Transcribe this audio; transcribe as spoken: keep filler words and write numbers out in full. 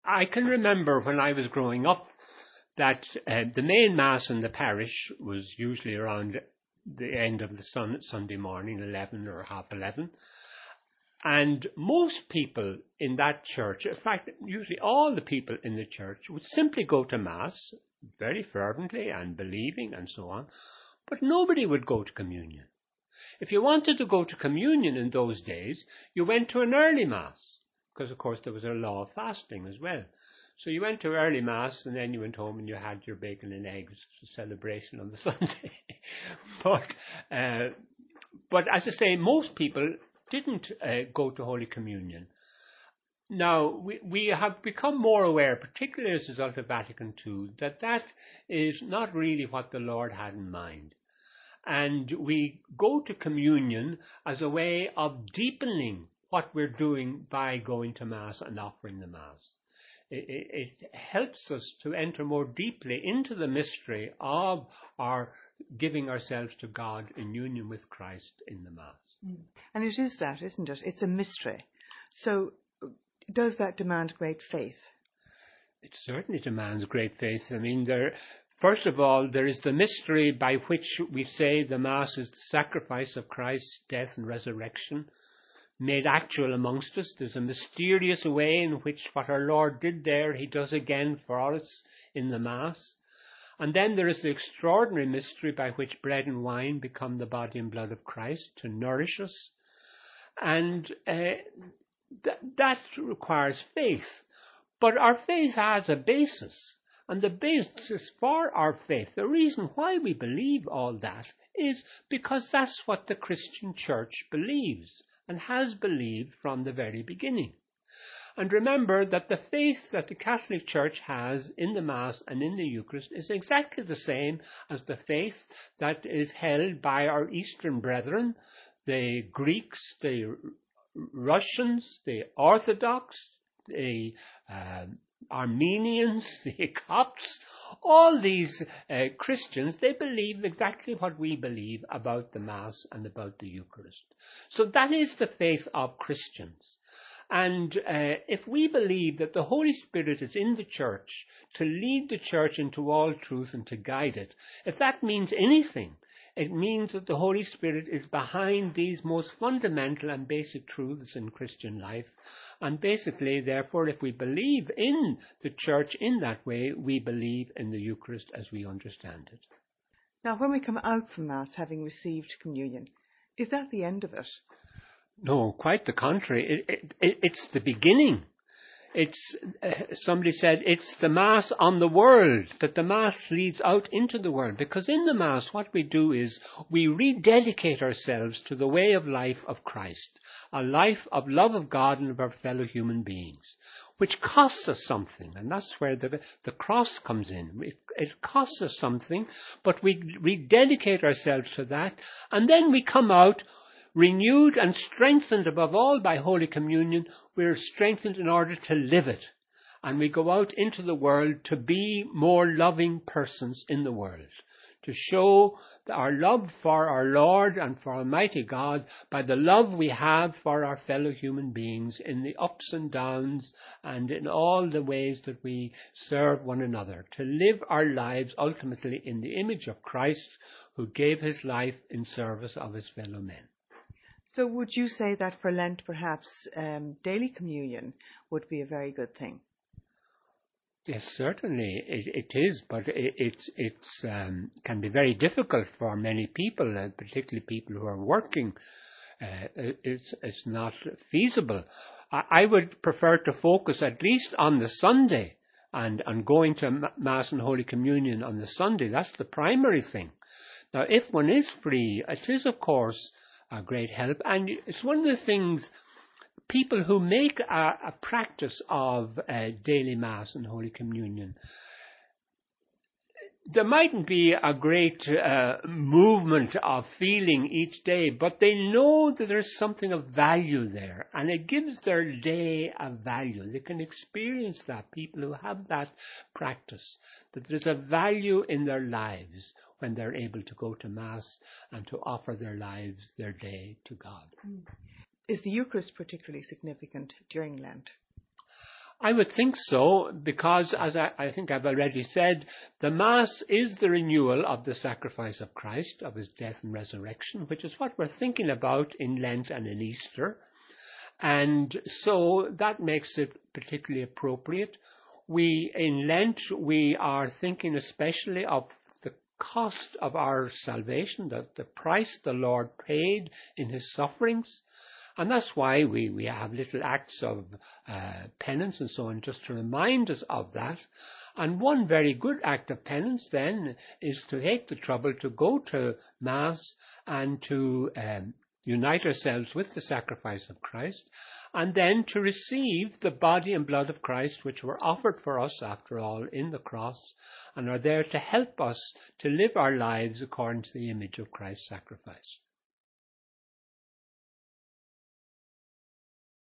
I can remember when I was growing up that uh, the main mass in the parish was usually around the end of the sun, Sunday morning, eleven or half eleven. And most people in that church, in fact, usually all the people in the church, would simply go to Mass very fervently and believing and so on, but nobody would go to communion. If you wanted to go to communion in those days, you went to an early Mass, because of course there was a law of fasting as well. So you went to early Mass and then you went home and you had your bacon and eggs celebration on the Sunday. but, uh, but as I say, most people didn't uh, go to Holy Communion. Now, we, we have become more aware, particularly as a result of Vatican two, that that is not really what the Lord had in mind. And we go to communion as a way of deepening what we're doing by going to Mass and offering the Mass. It, it, it helps us to enter more deeply into the mystery of our giving ourselves to God in union with Christ in the Mass. And it is that, isn't it? It's a mystery. So does that demand great faith? It certainly demands great faith. I mean, there, first of all, there is the mystery by which we say the Mass is the sacrifice of Christ's death and resurrection made actual amongst us. There's a mysterious way in which what our Lord did there, he does again for us in the Mass. And then there is the extraordinary mystery by which bread and wine become the body and blood of Christ to nourish us. And uh, th- that requires faith. But our faith has a basis. And the basis for our faith, the reason why we believe all that, is because that's what the Christian Church believes and has believed from the very beginning. And remember that the faith that the Catholic Church has in the Mass and in the Eucharist is exactly the same as the faith that is held by our Eastern brethren, the Greeks, the Russians, the Orthodox, the uh, Armenians, the Copts. All these uh, Christians, they believe exactly what we believe about the Mass and about the Eucharist. So that is the faith of Christians. And uh, if we believe that the Holy Spirit is in the church to lead the church into all truth and to guide it, if that means anything, it means that the Holy Spirit is behind these most fundamental and basic truths in Christian life. And basically, therefore, if we believe in the church in that way, we believe in the Eucharist as we understand it. Now, when we come out from Mass having received communion, is that the end of it? No, quite the contrary. It, it, it's the beginning. It's uh, somebody said it's the Mass on the world, that the Mass leads out into the world. Because in the Mass, what we do is we rededicate ourselves to the way of life of Christ, a life of love of God and of our fellow human beings, which costs us something. And that's where the, the cross comes in. It, it costs us something, but we rededicate ourselves to that, and then we come out renewed and strengthened above all by Holy Communion. We're strengthened in order to live it. And we go out into the world to be more loving persons in the world, to show our love for our Lord and for Almighty God by the love we have for our fellow human beings in the ups and downs and in all the ways that we serve one another, to live our lives ultimately in the image of Christ, who gave his life in service of his fellow men. So would you say that for Lent, perhaps, um, daily communion would be a very good thing? Yes, certainly it, it is, but it it's, it's, um, can be very difficult for many people, uh, particularly people who are working. Uh, it's, it's not feasible. I, I would prefer to focus at least on the Sunday and on going to Mass and Holy Communion on the Sunday. That's the primary thing. Now, if one is free, it is, of course, a great help. And it's one of the things, people who make a, a practice of uh, daily Mass and Holy Communion, there mightn't be a great uh, movement of feeling each day, but they know that there's something of value there, and it gives their day a value. They can experience that, people who have that practice, that there's a value in their lives when they're able to go to Mass and to offer their lives, their day to God. Is the Eucharist particularly significant during Lent? I would think so, because as I, I think I've already said, the Mass is the renewal of the sacrifice of Christ, of his death and resurrection, which is what we're thinking about in Lent and in Easter. And so that makes it particularly appropriate. We, in Lent, we are thinking especially of the cost of our salvation, the, the price the Lord paid in his sufferings. And that's why we, we have little acts of uh, penance and so on, just to remind us of that. And one very good act of penance then is to take the trouble to go to Mass and to um, unite ourselves with the sacrifice of Christ, and then to receive the body and blood of Christ, which were offered for us, after all, in the cross, and are there to help us to live our lives according to the image of Christ's sacrifice.